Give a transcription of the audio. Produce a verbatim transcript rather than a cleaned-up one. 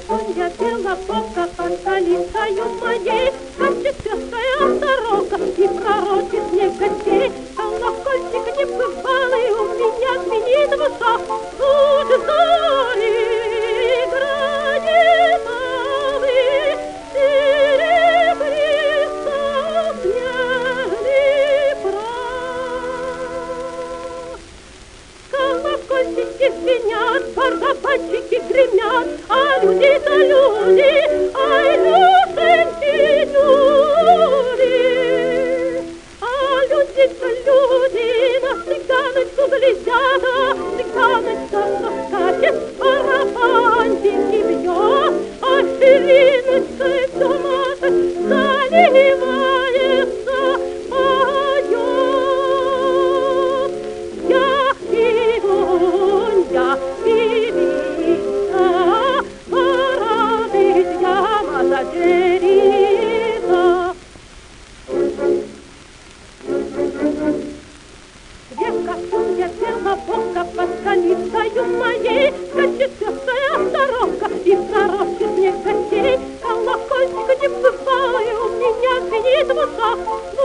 Косунья белобока под столицею моей, скачет пестрая сорока и пророчит мне гостей. Колокольчик небывалый у меня звенит в ушах, тут зори играет алый, серебристо снежный прах. Колокольчики звенят, барабанчики гремят, а люди-то люди, ай, душеньки, люди. А люди-то люди на цыганочку глядят, а цыганочка скачет, барабанчики бьет, а шириночкой все машет, заливается, поет. Я иду, я певица, порадует я мазаджерица. Две косунья белобока под столицею моей, скачет пестрая сорока и пророчит мне гостей. Колокольчик небывалый у меня звенит в ушах,